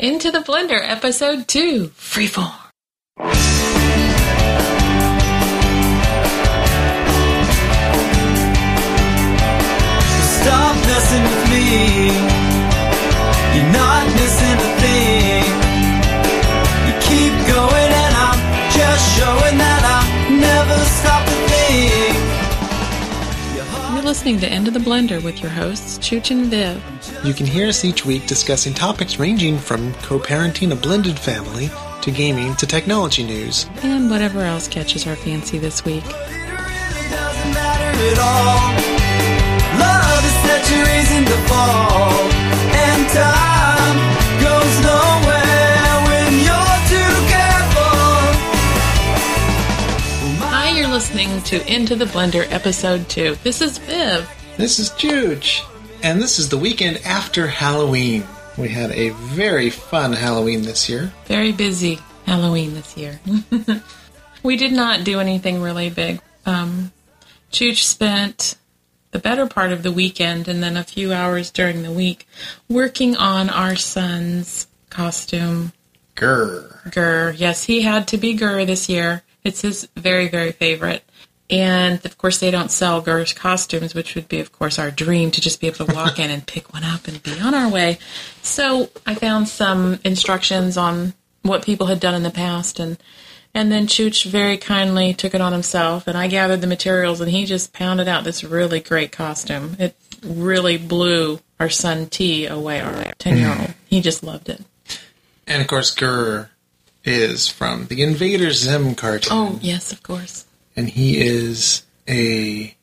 Into the Blender, Episode 2, Freeform. Stop messing with me. You're not missing a thing. You keep going and I'm just showing that I never stop to think. You're listening to Into the Blender with your hosts, Chooch and Viv. You can hear us each week discussing topics ranging from co-parenting a blended family to gaming to technology news. And whatever else catches our fancy this week. It really doesn't matter at all. Love is such a reason to fall. And time goes nowhere when you're too careful. Hi, you're listening to Into the Blender, Episode 2. This is Viv. This is Chooch, and this is the weekend after Halloween. We had a very fun Halloween this year. Very busy Halloween this year. We did not do anything really big. Chooch spent the better part of the weekend and then a few hours during the week working on our son's costume. Grr. Yes, he had to be Grr this year. It's his very, very favorite. And, of course, they don't sell Grr costumes, which would be, of course, our dream to just be able to walk in and pick one up and be on our way. So I found some instructions on what people had done in the past, and then Chooch very kindly took it on himself, and I gathered the materials, and he just pounded out this really great costume. It really blew our son T away, our 10-year-old. He just loved it. And, of course, Grr is from the Invader Zim cartoon. Oh, yes, of course. And he is a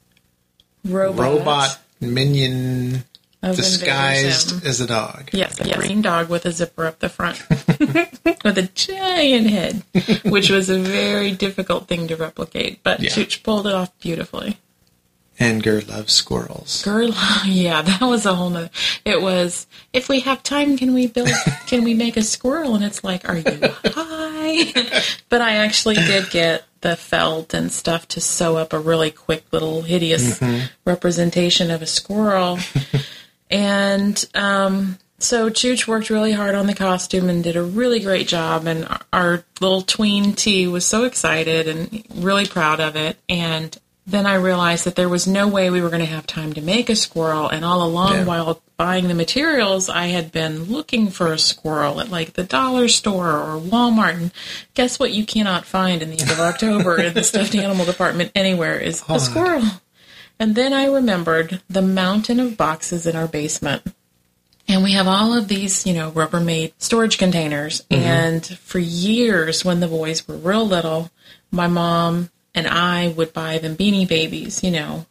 robot minion disguised as a dog. Yes, a green dog with a zipper up the front. With a giant head, which was a very difficult thing to replicate. But Chooch pulled it off beautifully. And Grr loves squirrels. Yeah, that was a whole nother. It was, if we have time, can we make a squirrel? And it's like, are you high? But I actually did get the felt and stuff to sew up a really quick little hideous representation of a squirrel. And so Chooch worked really hard on the costume and did a really great job. And our little tween T was so excited and really proud of it. And then I realized that there was no way we were going to have time to make a squirrel. And all along while buying the materials, I had been looking for a squirrel at like the dollar store or Walmart. And guess what you cannot find in the end of October in the stuffed animal department anywhere is a squirrel. And then I remembered the mountain of boxes in our basement. And we have all of these, Rubbermaid storage containers. Mm-hmm. And for years, when the boys were real little, my mom and I would buy them Beanie Babies.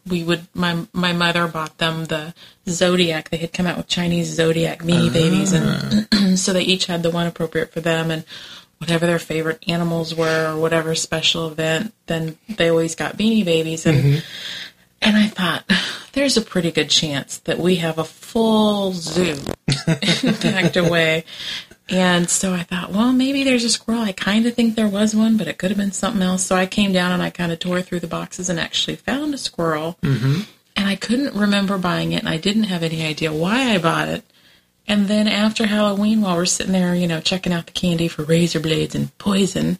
My mother bought them the Zodiac. They had come out with Chinese Zodiac Beanie Babies. And so they each had the one appropriate for them. And whatever their favorite animals were or whatever special event, then they always got Beanie Babies. And And I thought, there's a pretty good chance that we have a full zoo packed away. And so I thought, well, maybe there's a squirrel. I kind of think there was one, but it could have been something else. So I came down and I kind of tore through the boxes and actually found a squirrel. Mm-hmm. And I couldn't remember buying it, and I didn't have any idea why I bought it. And then after Halloween, while we're sitting there, checking out the candy for razor blades and poison,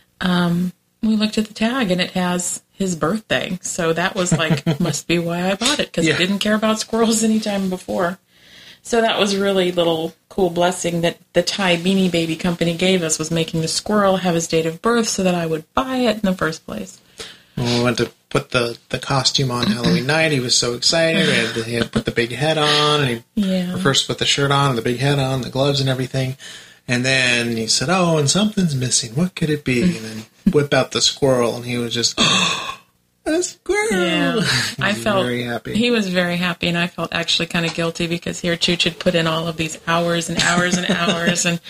we looked at the tag, and it has his birthday. So that was like, must be why I bought it, because I didn't care about squirrels any time before. So that was really a little cool blessing that the Thai Beanie Baby Company gave us, was making the squirrel have his date of birth so that I would buy it in the first place. When we went to put the costume on Halloween night, he was so excited. He had put the big head on, and he first put the shirt on, and the big head on, the gloves and everything. And then he said, oh, and something's missing. What could it be? And then whip out the squirrel, and he was just, oh, a squirrel. Yeah, I felt very happy. He was very happy, and I felt actually kind of guilty because here Chooch had put in all of these hours and hours and hours, and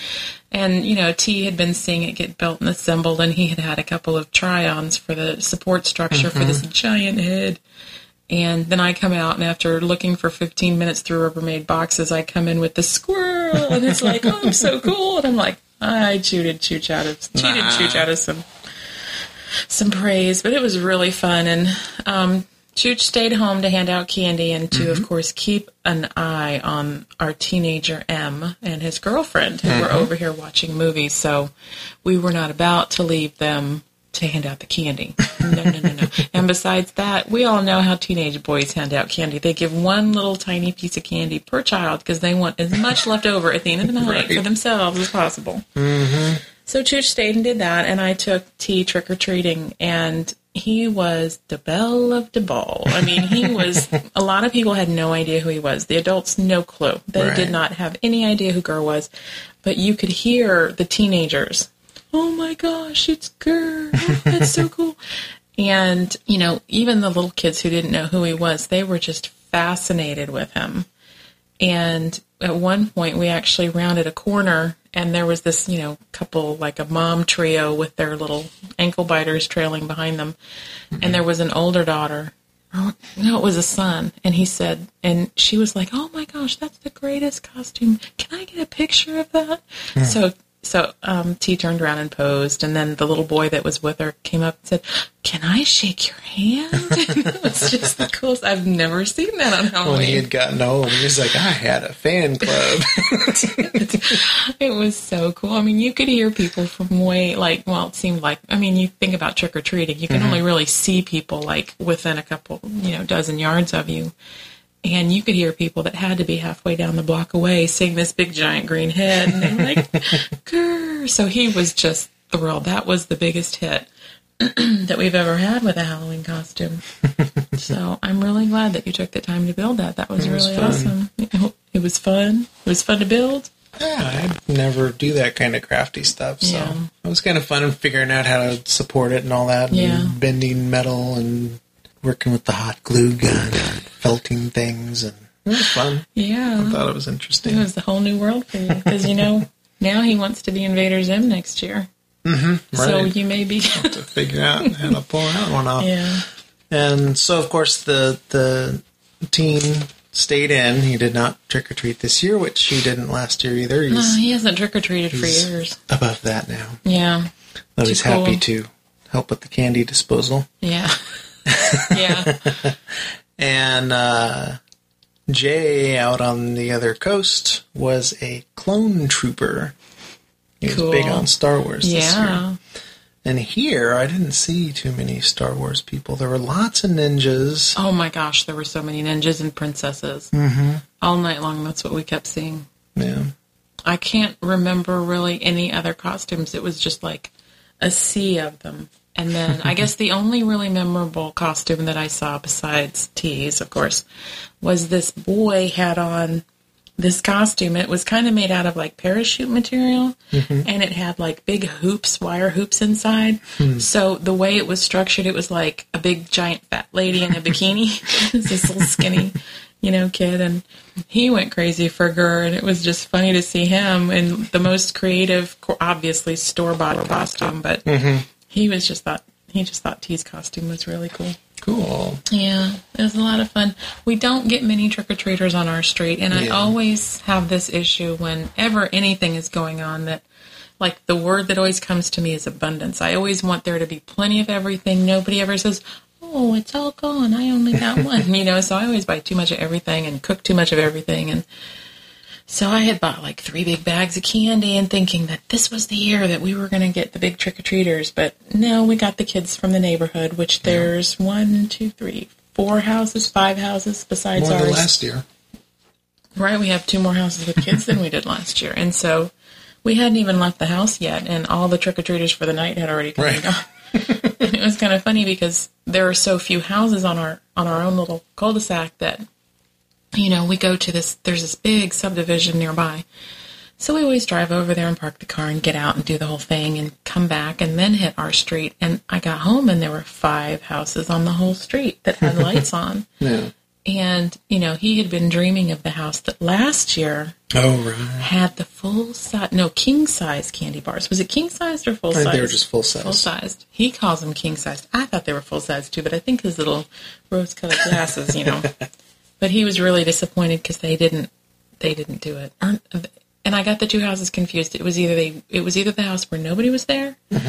T had been seeing it get built and assembled, and he had had a couple of try-ons for the support structure for this giant head. And then I come out, and after looking for 15 minutes through Rubbermaid boxes, I come in with the squirrel, and it's like, oh, I'm so cool. And I'm like, I cheated Chooch out of some praise, but it was really fun. And Chooch stayed home to hand out candy and to, of course, keep an eye on our teenager M and his girlfriend who were over here watching movies. So we were not about to leave them to hand out the candy. No. And besides that, we all know how teenage boys hand out candy. They give one little tiny piece of candy per child because they want as much left over at the end of the night for themselves as possible. Mm-hmm. So Chooch stayed and did that, and I took T trick-or-treating, and he was the belle of the ball. I mean, he was, a lot of people had no idea who he was. The adults, no clue. They did not have any idea who Gurr was, but you could hear the teenagers, oh my gosh, it's Gurr. Oh, that's so cool. And, you know, even the little kids who didn't know who he was, they were just fascinated with him. And at one point, we actually rounded a corner, and there was this, you know, couple, like a mom trio with their little ankle biters trailing behind them. Mm-hmm. And there was an older daughter. Oh, no, it was a son. And he said, and she was like, oh my gosh, that's the greatest costume. Can I get a picture of that? Mm. So T turned around and posed, and then the little boy that was with her came up and said, can I shake your hand? It was just the coolest. I've never seen that on Halloween. When he had gotten old, he was like, I had a fan club. It was so cool. I mean, you could hear people from way, like, well, it seemed like, I mean, you think about trick-or-treating, you can only really see people, like, within a couple, you know, dozen yards of you. And you could hear people that had to be halfway down the block away seeing this big giant green head. And they were like, Grr. So he was just thrilled. That was the biggest hit that we've ever had with a Halloween costume. So I'm really glad that you took the time to build that. That was really awesome. It was fun. It was fun to build. Yeah, I never do that kind of crafty stuff. So it was kind of fun figuring out how to support it and all that. Yeah. And bending metal and working with the hot glue gun and felting things, and it was fun. Yeah. I thought it was interesting. It was a whole new world for you, because, you know, now he wants to be Invader Zim next year. Mm-hmm, right. So you may be... have to figure out how to pull that one off. Yeah. And so, of course, the teen stayed in. He did not trick-or-treat this year, which he didn't last year either. He hasn't trick-or-treated for years. Above that now. Yeah. Though he's happy to help with the candy disposal. Yeah. Yeah. And Jay, out on the other coast, was a clone trooper. He was big on Star Wars this year. And here, I didn't see too many Star Wars people. There were lots of ninjas. Oh my gosh, there were so many ninjas and princesses. Mm-hmm. All night long, that's what we kept seeing. Yeah. I can't remember really any other costumes. It was just like a sea of them. And then I guess the only really memorable costume that I saw besides T's, of course, was this boy had on this costume. It was kind of made out of like parachute material, and it had like big hoops, wire hoops inside. So the way it was structured, it was like a big giant fat lady in a bikini. It was this little skinny, you know, kid, and he went crazy for Gurr, and it was just funny to see him in the most creative, obviously store-bought costume, but he just thought T's costume was really cool. Cool. Yeah, it was a lot of fun. We don't get many trick-or-treaters on our street, and I always have this issue whenever anything is going on that, like, the word that always comes to me is abundance. I always want there to be plenty of everything. Nobody ever says, oh, it's all gone, I only got one, you know, so I always buy too much of everything and cook too much of everything, and so I had bought like 3 big bags of candy and thinking that this was the year that we were going to get the big trick-or-treaters. But no, we got the kids from the neighborhood, which there's 4 houses, 5 houses besides more ours. Than last year. Right, we have 2 more houses with kids than we did last year. And so we hadn't even left the house yet, and all the trick-or-treaters for the night had already come and gone. And it was kind of funny because there are so few houses on our own little cul-de-sac that, you know, we go to there's this big subdivision nearby. So we always drive over there and park the car and get out and do the whole thing and come back and then hit our street. And I got home and there were 5 houses on the whole street that had lights on. Yeah. And, you know, he had been dreaming of the house that last year had the king-size candy bars. Was it king-sized or full-sized? I think they were just full-sized. Full-sized. He calls them king-sized. I thought they were full-sized too, but I think his little rose-colored glasses, you know. But he was really disappointed because they didn't do it. And I got the 2 houses confused. It was either the house where nobody was there,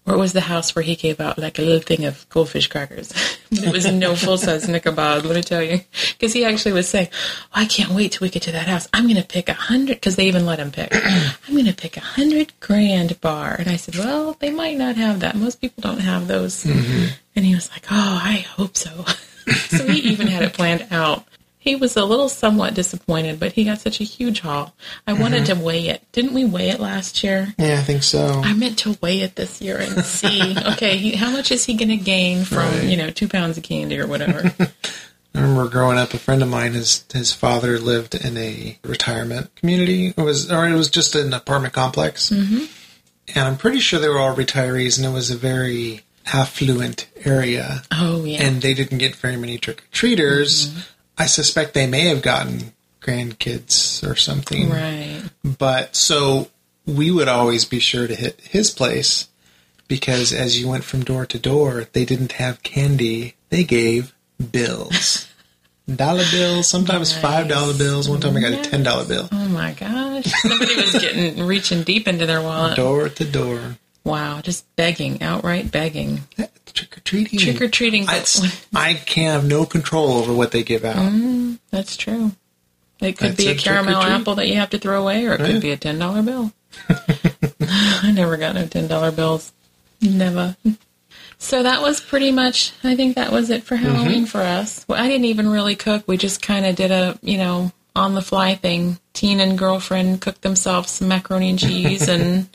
Or it was the house where he gave out like a little thing of goldfish crackers. It was no full-size Nickelbaud, let me tell you. Because he actually was saying, I can't wait till we get to that house. I'm going to pick 100, because they even let him pick. I'm going to pick $100,000 bar. And I said, well, they might not have that. Most people don't have those. Mm-hmm. And he was like, oh, I hope so. So he even had it planned out. He was a little somewhat disappointed, but he got such a huge haul. I wanted to weigh it. Didn't we weigh it last year? Yeah, I think so. I meant to weigh it this year and see, okay, how much is he going to gain from, 2 pounds of candy or whatever? I remember growing up, a friend of mine, his father lived in a retirement community. It was just an apartment complex. Mm-hmm. And I'm pretty sure they were all retirees, and it was a very affluent area. Oh, yeah. And they didn't get very many trick-or-treaters. Mm-hmm. I suspect they may have gotten grandkids or something. Right. But so we would always be sure to hit his place because as you went from door to door, they didn't have candy. They gave bills. Dollar bills, sometimes $5 bills. One time I got a $10 bill. Oh my gosh. Somebody was reaching deep into their wallet. Door to door. Wow, just begging, outright begging. Trick-or-treating. Trick-or-treating. I can have no control over what they give out. That's true. It could be a caramel apple that you have to throw away, or it could be a $10 bill. I never got no $10 bills. Never. So that was pretty much, I think that was it for Halloween for us. Well, I didn't even really cook. We just kind of did a, on-the-fly thing. Teen and girlfriend cooked themselves some macaroni and cheese, and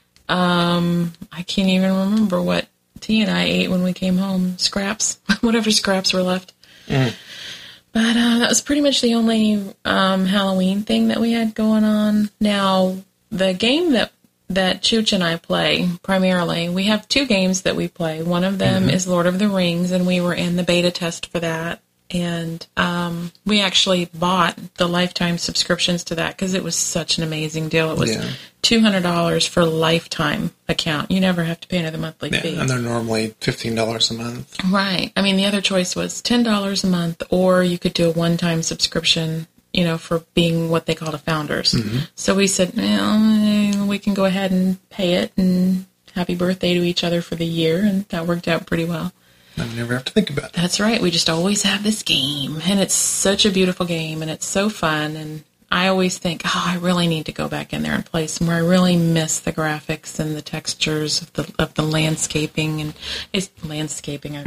I can't even remember what T and I ate when we came home. Scraps. Whatever scraps were left. Mm. But that was pretty much the only Halloween thing that we had going on. Now, the game that Chooch and I play, primarily, we have 2 games that we play. One of them is Lord of the Rings, and we were in the beta test for that. And we actually bought the lifetime subscriptions to that because it was such an amazing deal. It was $200 for a lifetime account. You never have to pay another monthly fee. And they're normally $15 a month. Right. I mean, the other choice was $10 a month, or you could do a one-time subscription, for being what they call the founders. Mm-hmm. So we said, we can go ahead and pay it, and happy birthday to each other for the year, and that worked out pretty well. I never have to think about it. That's right. We just always have this game, and it's such a beautiful game, and it's so fun, and I always think, I really need to go back in there and play some more. I really miss the graphics and the textures of the landscaping, and it's landscaping,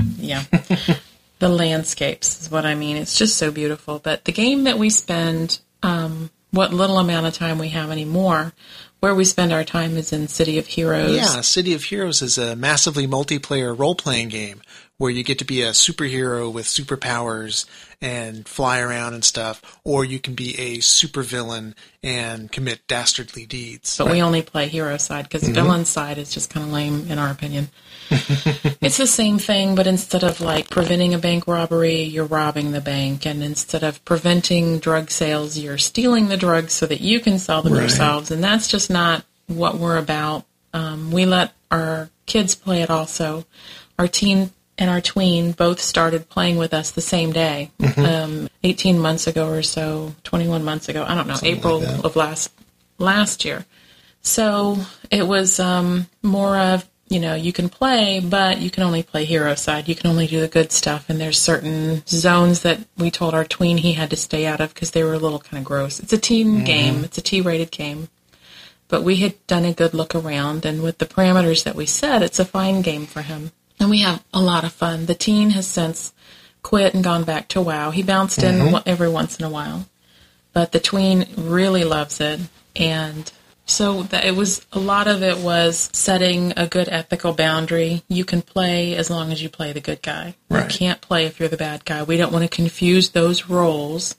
the landscapes is what I mean. It's just so beautiful. But the game that we spend, what little amount of time we have anymore, where we spend our time is in City of Heroes. Yeah, City of Heroes is a massively multiplayer role-playing game where you get to be a superhero with superpowers and fly around and stuff, or you can be a supervillain and commit dastardly deeds. But we only play hero side because the villain side is just kind of lame in our opinion. It's the same thing, but instead of preventing a bank robbery, you're robbing the bank, and instead of preventing drug sales, you're stealing the drugs so that you can sell them yourselves, and that's just not what we're about. We let our kids play it also. Our teen and our tween both started playing with us the same day, 18 months ago or so, 21 months ago, I don't know, something April of last year. So it was more of, you can play, but you can only play hero side. You can only do the good stuff, and there's certain zones that we told our tween he had to stay out of because they were a little kind of gross. It's a teen game. It's a T-rated game. But we had done a good look around, and with the parameters that we set, it's a fine game for him. And we have a lot of fun. The teen has since quit and gone back to WoW. He bounced in every once in a while. But the tween really loves it, and so a lot of it was setting a good ethical boundary. You can play as long as you play the good guy. Right. You can't play if you're the bad guy. We don't want to confuse those roles.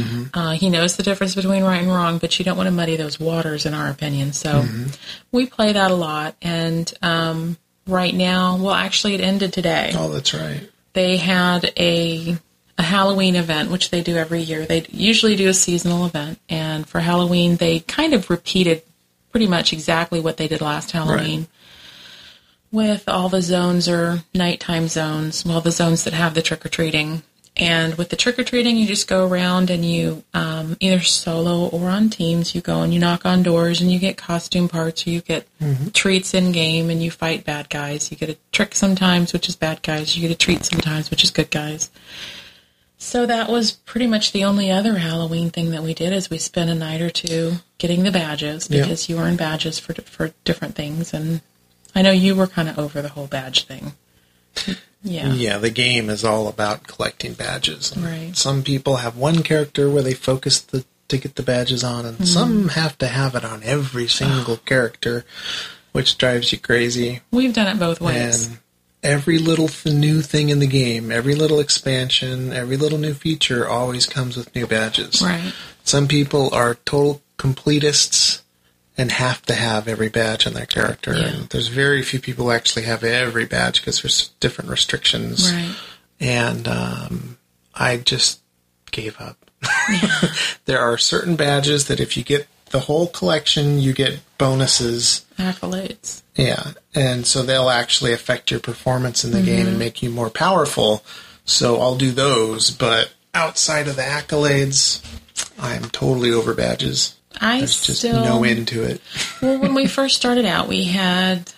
He knows the difference between right and wrong, but you don't want to muddy those waters, in our opinion. So we play that a lot. And right now, actually it ended today. Oh, that's right. They had a Halloween event, which they do every year. They usually do a seasonal event. And for Halloween, they kind of repeated pretty much exactly what they did last Halloween. With all the zones or nighttime zones, the zones that have the trick-or-treating. And with the trick-or-treating, you just go around and you, either solo or on teams, you go and you knock on doors and you get costume parts, or you get treats in-game and you fight bad guys. You get a trick sometimes, which is bad guys. You get a treat sometimes, which is good guys. So that was pretty much the only other Halloween thing that we did, is we spent a night or two getting the badges, because you earn badges for different things. And I know you were kind of over the whole badge thing. Yeah, the game is all about collecting badges. Right. Some people have one character where they focus to get the badges on, and some have to have it on every single character, which drives you crazy. We've done it both ways. And every little new thing in the game, every little expansion, every little new feature always comes with new badges. Right. Some people are total completists and have to have every badge on their character. Yeah. And there's very few people who actually have every badge because there's different restrictions. Right. And I just gave up. Yeah. There are certain badges that if you get the whole collection, you get bonuses. Accolades. Yeah. And so they'll actually affect your performance in the game and make you more powerful. So I'll do those. But outside of the accolades, I'm totally over badges. There's just no end to it. Well, when we first started out, we had,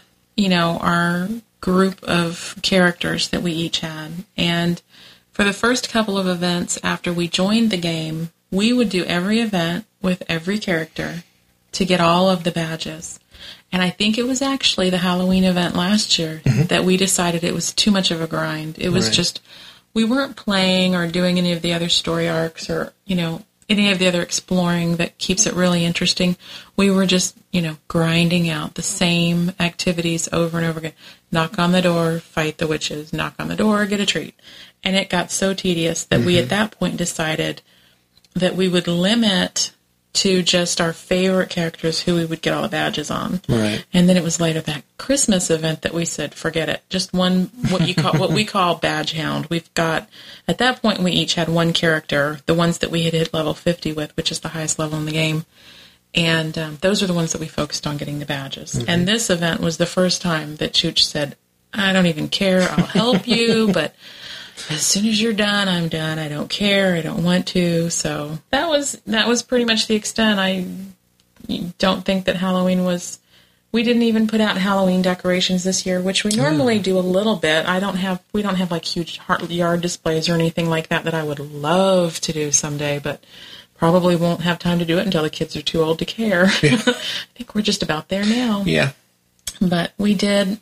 our group of characters that we each had. And for the first couple of events after we joined the game, we would do every event with every character to get all of the badges. And I think it was actually the Halloween event last year that we decided it was too much of a grind. It was just, we weren't playing or doing any of the other story arcs or, any of the other exploring that keeps it really interesting. We were just, grinding out the same activities over and over again. Knock on the door, fight the witches. Knock on the door, get a treat. And it got so tedious that we at that point decided that we would limit to just our favorite characters who we would get all the badges on. Right. And then it was later that Christmas event that we said, forget it. Just one, what we call badge hound. We've got, at that point, we each had one character, the ones that we had hit level 50 with, which is the highest level in the game. And those are the ones that we focused on getting the badges. And this event was the first time that Chooch said, I don't even care. I'll help you, but as soon as you're done, I'm done. I don't care. I don't want to. So that was pretty much the extent. I don't think that Halloween was. We didn't even put out Halloween decorations this year, which we normally do a little bit. We don't have like huge yard displays or anything like that I would love to do someday, but probably won't have time to do it until the kids are too old to care. Yeah. I think we're just about there now. Yeah. But we did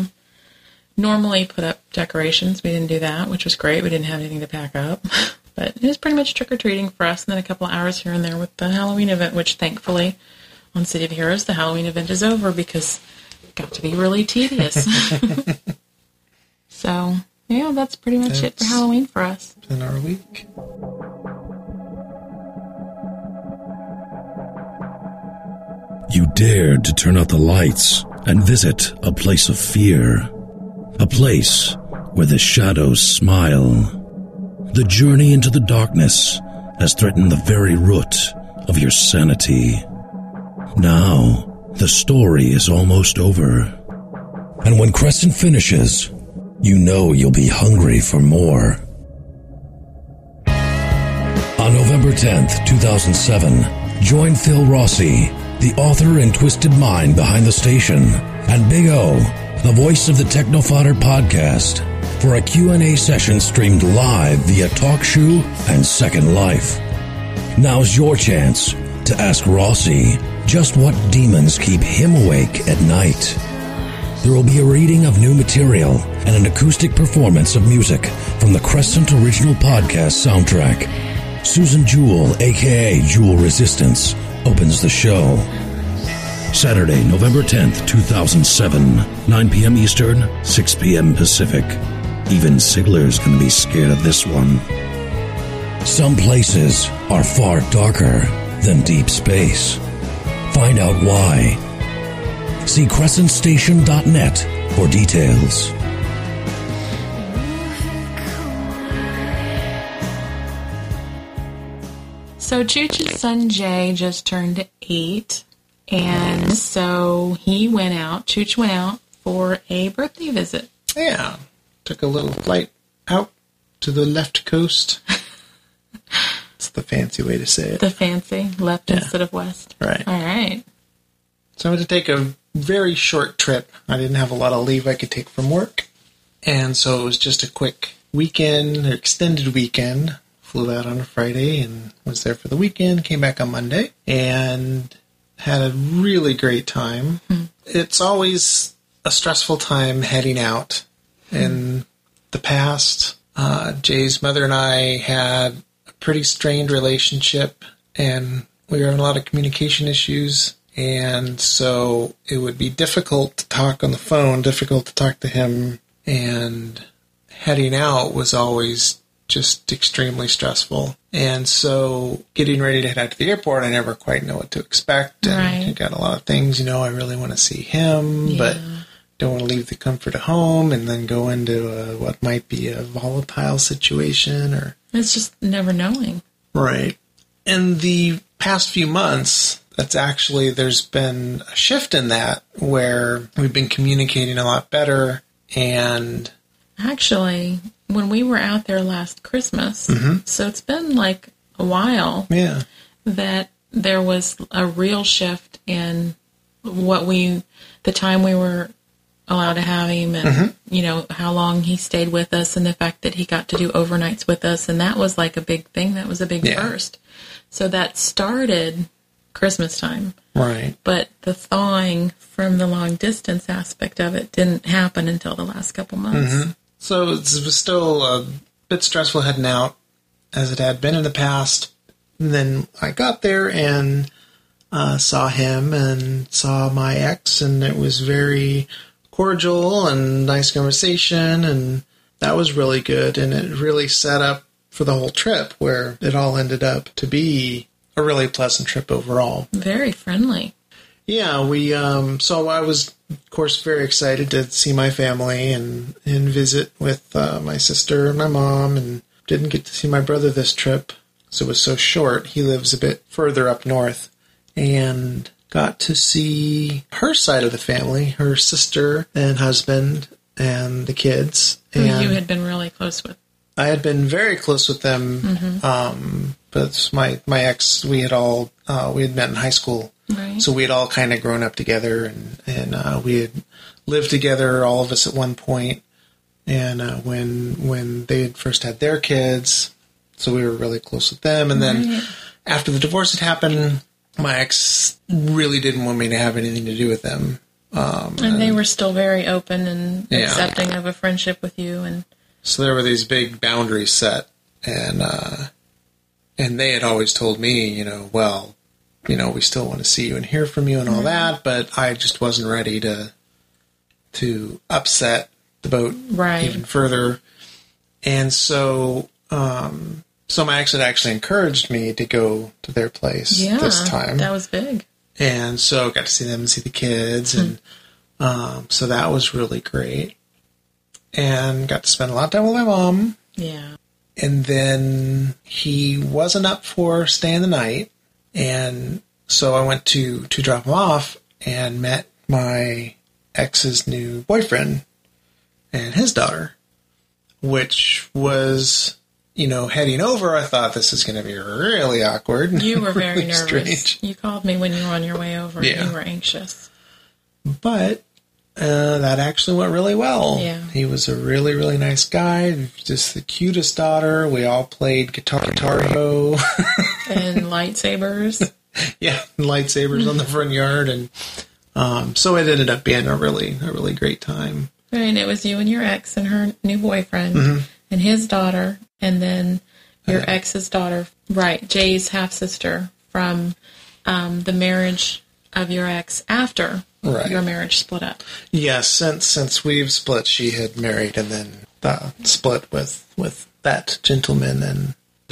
normally put up decorations. We didn't do that, which was great. We didn't have anything to pack up. But it was pretty much trick-or-treating for us, and then a couple of hours here and there with the Halloween event, which thankfully on City of Heroes, the Halloween event is over because it got to be really tedious. So, yeah, that's pretty much it for Halloween for us. In our week. You dared to turn out the lights and visit a place of fear. A place where the shadows smile. The journey into the darkness has threatened the very root of your sanity. Now, the story is almost over. And when Crescent finishes, you know you'll be hungry for more. On November 10th, 2007, join Phil Rossi, the author and twisted mind behind the station, and Big O, the voice of the Techno Fodder podcast, for a Q&A session streamed live via TalkShoe and Second Life. Now's your chance to ask Rossi just what demons keep him awake at night. There will be a reading of new material and an acoustic performance of music from the Crescent Original Podcast soundtrack. Susan Jewell, a.k.a. Jewel Resistance, opens the show. Saturday, November 10th, 2007, 9 p.m. Eastern, 6 p.m. Pacific. Even Sigler's gonna be scared of this one. Some places are far darker than deep space. Find out why. See crescentstation.net for details. So Chooch's son Jay just turned 8, and so Chooch went out for a birthday visit. Yeah. Took a little flight out to the left coast. It's the fancy way to say it. The fancy left instead of west. Right. All right. So I went to take a very short trip. I didn't have a lot of leave I could take from work. And so it was just a quick weekend, or extended weekend. Flew out on a Friday and was there for the weekend. Came back on Monday and had a really great time. It's always a stressful time heading out. In the past, Jay's mother and I had a pretty strained relationship, and we were having a lot of communication issues. And so it would be difficult to talk on the phone, difficult to talk to him, and heading out was always just extremely stressful. And so getting ready to head out to the airport, I never quite know what to expect. And I got a lot of things, I really want to see him, but don't want to leave the comfort of home and then go into what might be a volatile situation. Or it's just never knowing. Right. In the past few months, there's been a shift in that where we've been communicating a lot better. And actually, when we were out there last Christmas, so it's been like a while that there was a real shift in the time we were allowed to have him, and how long he stayed with us, and the fact that he got to do overnights with us, and that was like a big thing. That was a big first. So that started Christmas time. Right. But the thawing from the long distance aspect of it didn't happen until the last couple months. So it was still a bit stressful heading out, as it had been in the past. And then I got there and saw him and saw my ex, and it was very cordial and nice conversation, and that was really good. And it really set up for the whole trip, where it all ended up to be a really pleasant trip overall. Very friendly. Yeah, so I was, of course, very excited to see my family and visit with my sister and my mom, and didn't get to see my brother this trip, so it was so short. He lives a bit further up north, and got to see her side of the family, her sister and husband and the kids. Who you had been really close with. I had been very close with them, but my ex, we had met in high school. Right. So we had all kind of grown up together, and we had lived together, all of us at one point. And when they had first had their kids, so we were really close with them. And then after the divorce had happened, my ex really didn't want me to have anything to do with them. And they were still very open and accepting of a friendship with you. And so there were these big boundaries set, and they had always told me, we still want to see you and hear from you and all that, but I just wasn't ready to upset the boat even further. And so my ex had actually encouraged me to go to their place this time. That was big. And so got to see them and see the kids, and so that was really great. And got to spend a lot of time with my mom. Yeah. And then he wasn't up for staying the night, and so I went to drop him off and met my ex's new boyfriend and his daughter, which was, heading over, I thought this is going to be really awkward. You were very really nervous. Strange. You called me when you were on your way over, and you were anxious. But that actually went really well. Yeah. He was a really, really nice guy, just the cutest daughter. We all played Guitar Hero. And lightsabers. Yeah, lightsabers on the front yard. And so it ended up being a really great time. Right, and it was you and your ex and her new boyfriend and his daughter, and then your ex's daughter, right, Jay's half-sister from the marriage of your ex after your marriage split up. Yes, since we've split, she had married and then split with that gentleman, and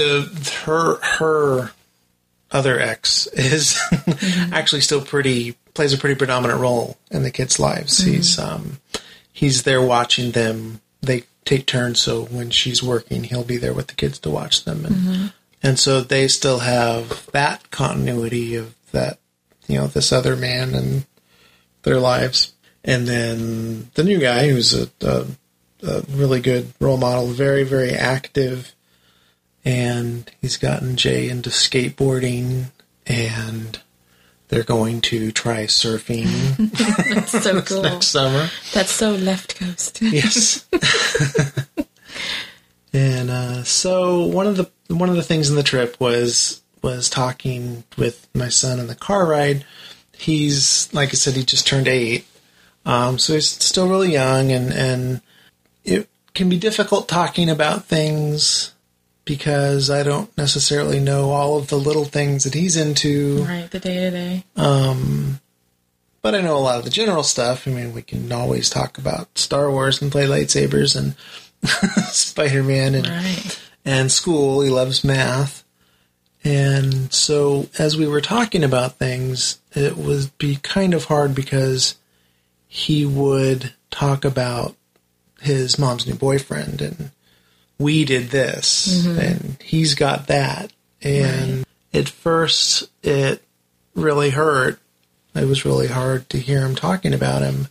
her other ex is actually still plays a pretty predominant role in the kids' lives. He's there watching them. They take turns, so when she's working, he'll be there with the kids to watch them, and so they still have that continuity of that, this other man and their lives. And then the new guy, who's a a really good role model, very, very active. And he's gotten Jay into skateboarding, and they're going to try surfing. That's so cool. Next summer. That's so left coast. Yes. And so one of the things in the trip was talking with my son in the car ride. He's, like I said, he just turned 8. So he's still really young, and it can be difficult talking about things because I don't necessarily know all of the little things that he's into. Right, the day-to-day. But I know a lot of the general stuff. I mean, we can always talk about Star Wars and play lightsabers and Spider-Man and school. He loves math. And so as we were talking about things, it would be kind of hard because he would talk about his mom's new boyfriend and we did this and he's got that. And at first it really hurt. It was really hard to hear him talking about him.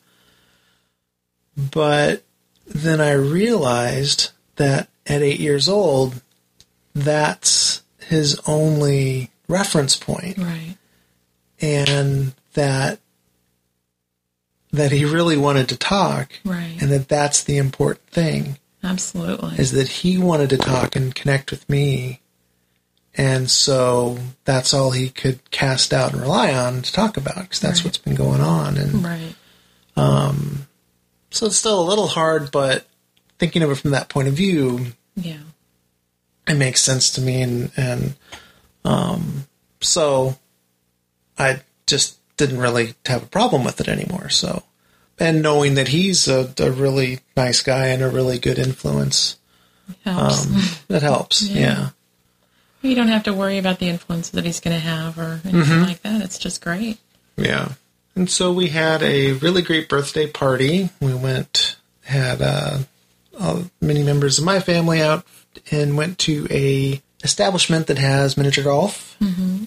But then I realized that at 8 years old, that's his only reference point. Right. And that he really wanted to talk. Right. And that's the important thing. Absolutely. Is that he wanted to talk and connect with me. And so that's all he could cast out and rely on to talk about, because that's what's been going on. And so it's still a little hard, but thinking of it from that point of view, it makes sense to me. And so I just didn't really have a problem with it anymore. So, and knowing that he's a really nice guy and a really good influence, helps. That helps. Yeah. You don't have to worry about the influence that he's going to have or anything like that. It's just great. Yeah. And so we had a really great birthday party. We had many members of my family out and went to a establishment that has miniature golf.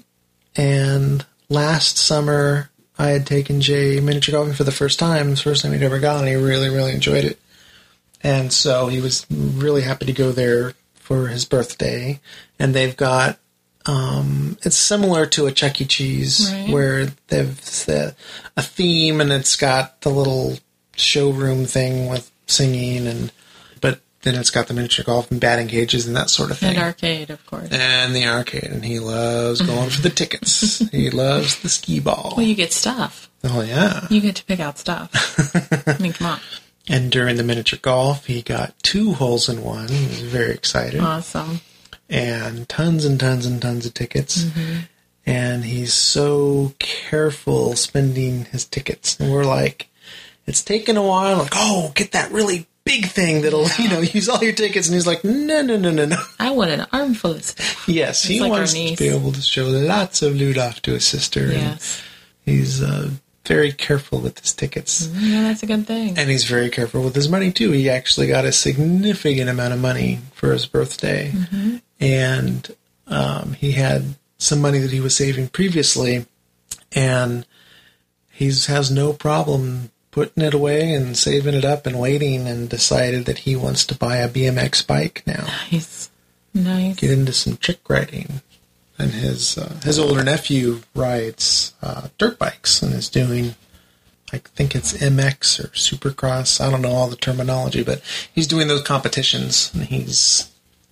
And last summer, I had taken Jay miniature golfing for the first time. It was the first time he'd ever gone, and he really, really enjoyed it. And so he was really happy to go there for his birthday. And they've got, it's similar to a Chuck E. Cheese, where they've a theme, and it's got the little showroom thing with singing, but then it's got the miniature golf and batting cages and that sort of thing. And arcade, of course. And the arcade, and he loves going for the tickets. He loves the skee ball. Well, you get stuff. Oh, yeah. You get to pick out stuff. I mean, come on. And during the miniature golf, he got 2 holes in one. He was very excited. Awesome. And tons and tons and tons of tickets. And he's so careful spending his tickets. And we're like, it's taken a while. Like, oh, get that really big thing that'll, use all your tickets. And he's like, no. I want an armful of stuff. Yes, he wants to be able to show lots of loot off to his sister. Yes. And he's very careful with his tickets. Yeah, that's a good thing. And he's very careful with his money, too. He actually got a significant amount of money for his birthday. And he had some money that he was saving previously. And he has no problem putting it away and saving it up and waiting, and decided that he wants to buy a BMX bike now. Nice. Get into some trick riding. And his older nephew rides dirt bikes and is doing, I think it's MX or Supercross. I don't know all the terminology, but he's doing those competitions. And he's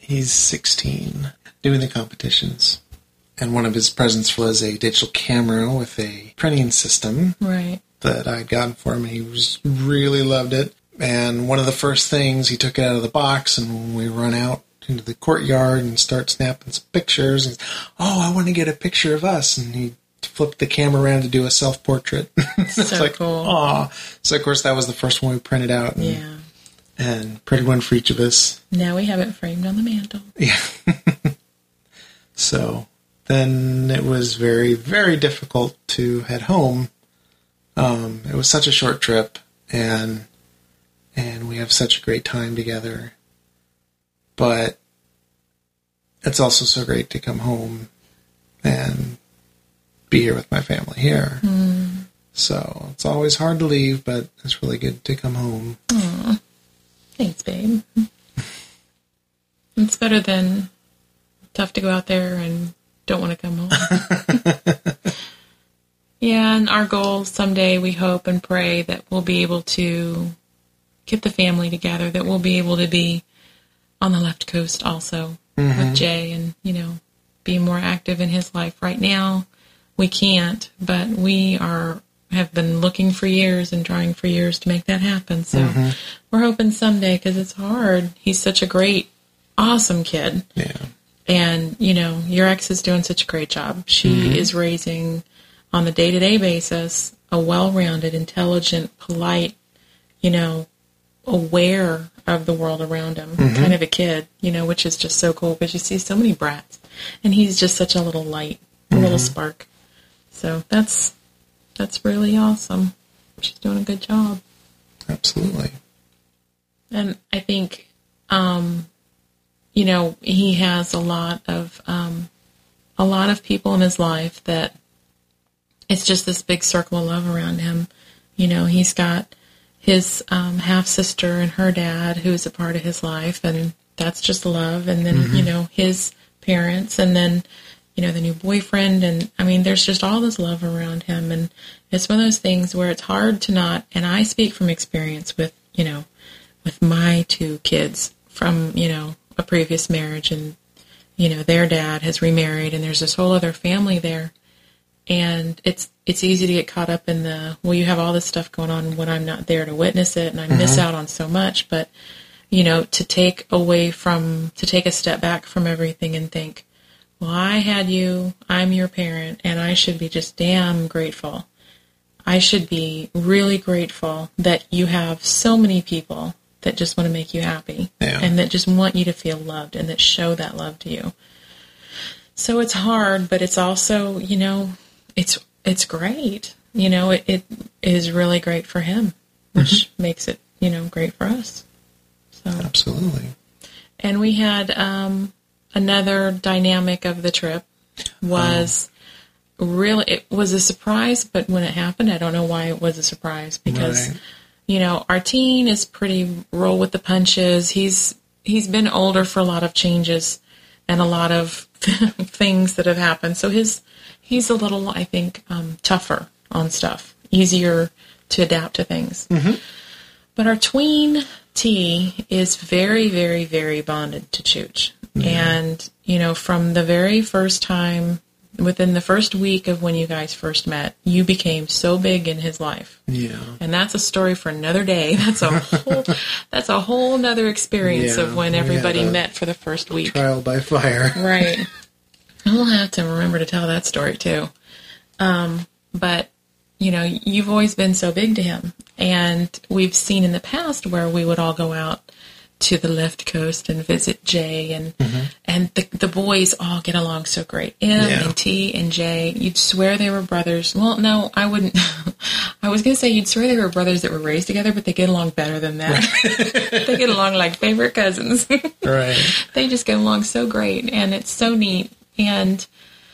16 doing the competitions. And one of his presents was a digital camera with a printing system. That I had gotten for him. He really loved it. And one of the first things, he took it out of the box, and when we run out into the courtyard and start snapping some pictures, and I want to get a picture of us. And he flipped the camera around to do a self-portrait. It's so cool. Aw. So, of course, that was the first one we printed out. And printed one for each of us. Now we have it framed on the mantle. Yeah. So then it was very, very difficult to head home. It was such a short trip, and we have such a great time together. But it's also so great to come home and be here with my family here. So it's always hard to leave, but it's really good to come home. Thanks, babe. It's better than tough to go out there and don't want to come home. Yeah, and our goal someday, we hope and pray that we'll be able to get the family together, that we'll be able to be on the left coast also with Jay and, be more active in his life. Right now, we can't, but we have been looking for years and trying for years to make that happen. So we're hoping someday, because it's hard. He's such a great, awesome kid. Yeah. And, your ex is doing such a great job. She is raising, on the day-to-day basis, a well-rounded, intelligent, polite, aware of the world around him kind of a kid, which is just so cool because you see so many brats. And he's just such a little light, a little spark. So that's really awesome. She's doing a good job. Absolutely. And I think, he has a lot of people in his life that it's just this big circle of love around him. He's got his half-sister and her dad, who's a part of his life, and that's just love. And then, his parents, and then, the new boyfriend. And, there's just all this love around him. And it's one of those things where it's hard to not, and I speak from experience with, with my two kids from, a previous marriage. And, their dad has remarried, and there's this whole other family there. And it's easy to get caught up in you have all this stuff going on when I'm not there to witness it, and I miss out on so much. But, to take a step back from everything and think, well, I had you, I'm your parent, and I should be just damn grateful. I should be really grateful that you have so many people that just want to make you happy and that just want you to feel loved and that show that love to you. So it's hard, but it's also, it's great. It is really great for him, which makes it, great for us. So absolutely. And we had another dynamic of the trip was really, it was a surprise, but when it happened, I don't know why it was a surprise because, our teen is pretty roll with the punches. He's been older for a lot of changes and a lot of things that have happened. So he's a little, I think, tougher on stuff, easier to adapt to things. But our tween T is very, very, very bonded to Chooch. And, from the very first time, within the first week of when you guys first met, you became so big in his life. Yeah. And that's a story for another day. That's a whole nother experience of when everybody met for the first week. Trial by fire. Right. I'll have to remember to tell that story too. But, you've always been so big to him. And we've seen in the past where we would all go out to the left coast and visit Jay, and the boys all get along so great. And T and Jay, you'd swear they were brothers. Well, no, I wouldn't. I was going to say you'd swear they were brothers that were raised together, but they get along better than that. Right. They get along like favorite cousins. Right. They just get along so great, and it's so neat. And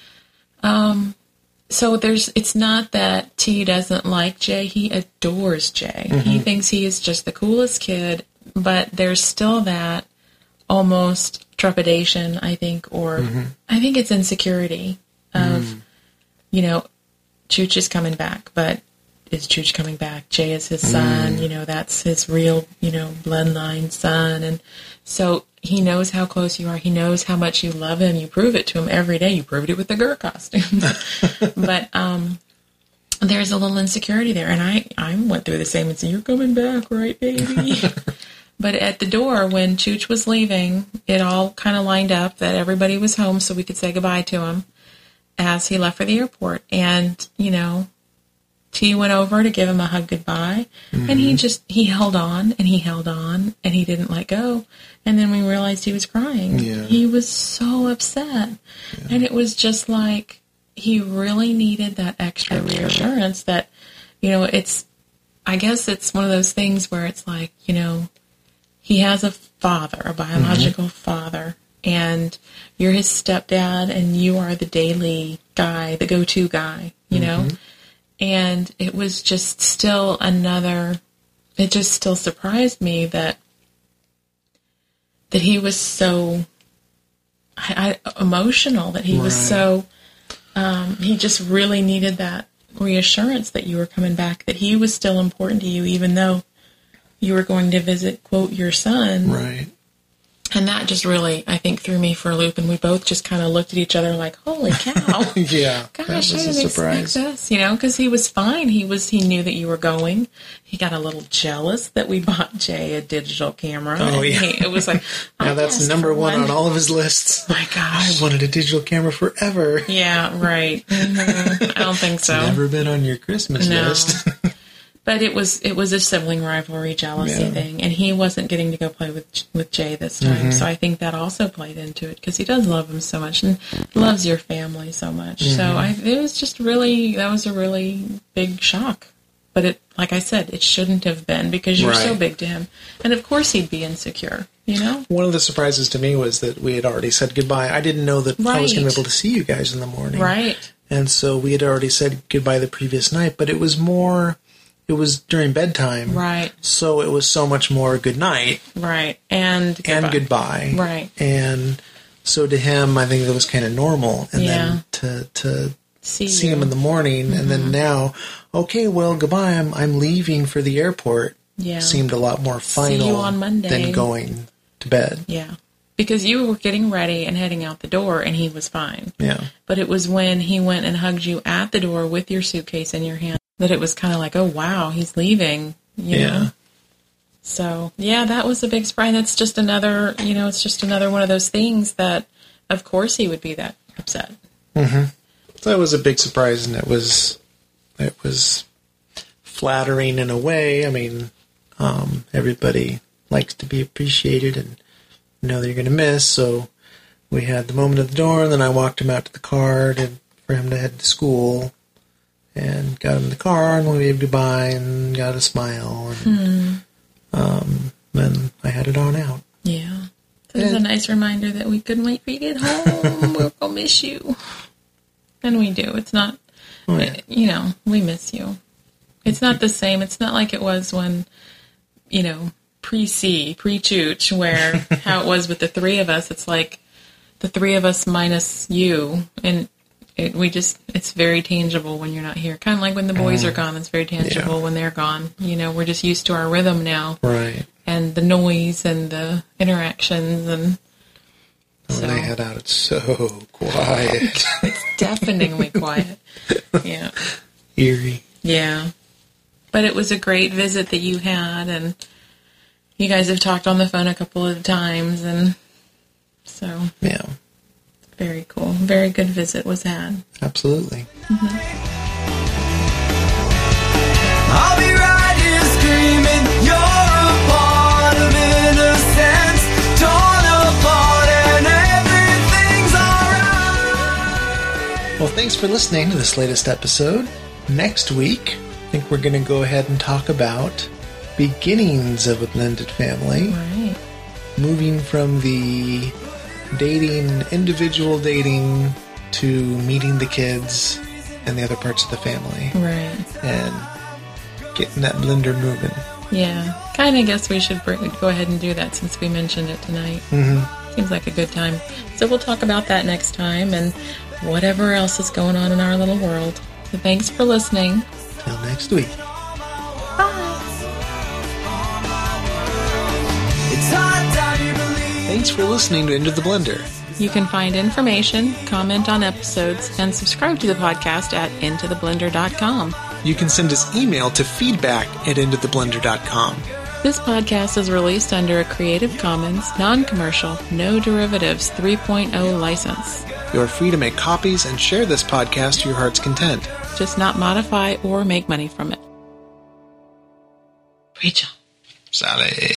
so it's not that T doesn't like Jay. He adores Jay. He thinks he is just the coolest kid. But there's still that almost trepidation, I think, or I think it's insecurity of, Chooch is coming back, but is Chooch coming back? Jay is his son, that's his real, bloodline son. And so he knows how close you are. He knows how much you love him. You prove it to him every day. You proved it with the Gur costume. But there's a little insecurity there. And I went through the same and said, you're coming back, right, baby? But at the door, when Chooch was leaving, it all kind of lined up that everybody was home so we could say goodbye to him as he left for the airport. And, T went over to give him a hug goodbye. And he held on, and he didn't let go. And then we realized he was crying. Yeah. He was so upset. Yeah. And it was just like he really needed that extra reassurance that, I guess it's one of those things where it's like, he has a father, a biological father, and you're his stepdad, and you are the daily guy, the go-to guy, know? And it was just still it just still surprised me that that he was so emotional, that he was so, he just really needed that reassurance that you were coming back, that he was still important to you, even though you were going to visit, quote, your son. Right. And that just really, I think, threw me for a loop, and we both just kind of looked at each other like, holy cow. Yeah. Gosh, I didn't expect this, because he was fine. He knew that you were going. He got a little jealous that we bought Jay a digital camera. Oh, yeah. It was like, now that's number one on all of his lists. My gosh. I wanted a digital camera forever. Yeah, right. Mm-hmm. I don't think so. It's never been on your Christmas list. But it was a sibling rivalry, jealousy thing, and he wasn't getting to go play with Jay this time. Mm-hmm. So I think that also played into it, because he does love him so much and loves your family so much. Mm-hmm. So it was just that was a really big shock. But it, like I said, it shouldn't have been, because you're so big to him, and of course he'd be insecure. One of the surprises to me was that we had already said goodbye. I didn't know that I was going to be able to see you guys in the morning. Right. And so we had already said goodbye the previous night, but it was during bedtime. Right. So it was so much more good night. Right. And goodbye. Right. And so to him, I think it was kind of normal. And then to see him in the morning, mm-hmm. and then now, okay, well, goodbye, I'm leaving for the airport. Yeah. Seemed a lot more final see you on Monday. Than going to bed. Yeah. Because you were getting ready and heading out the door, and he was fine. Yeah. But it was when he went and hugged you at the door with your suitcase in your hand that it was kind of like, oh, wow, he's leaving. You know? So, that was a big surprise. That's just another, it's just another one of those things that, of course, he would be that upset. Mm-hmm. So that was a big surprise, and it was flattering in a way. I mean, everybody likes to be appreciated and know that you're going to miss. So we had the moment at the door, and then I walked him out to the car for him to head to school. And got him in the car, and we waved goodbye, and got a smile, and then I headed on out. Yeah. So it was a nice reminder that we couldn't wait for you to get home. We're going to miss you. And we do. It's not, we miss you. It's not the same. It's not like it was when, pre-Chooch, where how it was with the three of us. It's like the three of us minus you, and it's very tangible when you're not here. Kind of like when the boys are gone, it's very tangible when they're gone. We're just used to our rhythm now. Right. And the noise and the interactions. And when they head out, it's so quiet. It's deafeningly quiet. Yeah. Eerie. Yeah. But it was a great visit that you had, and you guys have talked on the phone a couple of times, and so... Yeah. Very cool. Very good visit was had. Absolutely. Mm-hmm. I'll be right here screaming, you're a part of innocence, torn apart and everything's alright. Well, thanks for listening to this latest episode. Next week, I think we're going to go ahead and talk about beginnings of a blended family. Right. Moving from the individual dating, to meeting the kids and the other parts of the family. Right. And getting that blender moving. Yeah. Kind of guess we should go ahead and do that since we mentioned it tonight. Mm-hmm. Seems like a good time. So we'll talk about that next time and whatever else is going on in our little world. So thanks for listening. Till next week. Thanks for listening to Into the Blender. You can find information, comment on episodes, and subscribe to the podcast at intotheblender.com. You can send us email to feedback@intotheblender.com. This podcast is released under a Creative Commons, non-commercial, no derivatives 3.0 license. You are free to make copies and share this podcast to your heart's content. Just not modify or make money from it. Preach on. Sally.